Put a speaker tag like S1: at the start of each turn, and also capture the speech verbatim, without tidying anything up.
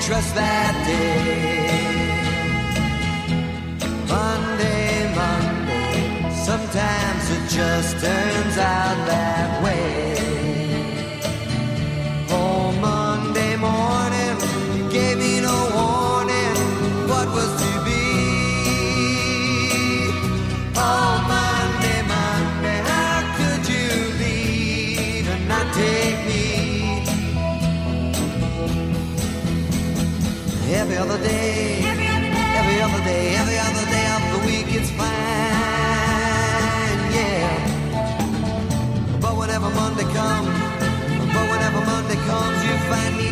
S1: trust that day. Monday, Monday, sometimes it just turns out that way. Oh, Monday morning, you gave me no warning what was to be. Oh, Monday, Monday, how could you leave and not take me? Every other day, every other day, every other day, every other day of the week it's fine, yeah. But whenever Monday comes, but whenever Monday comes, you find me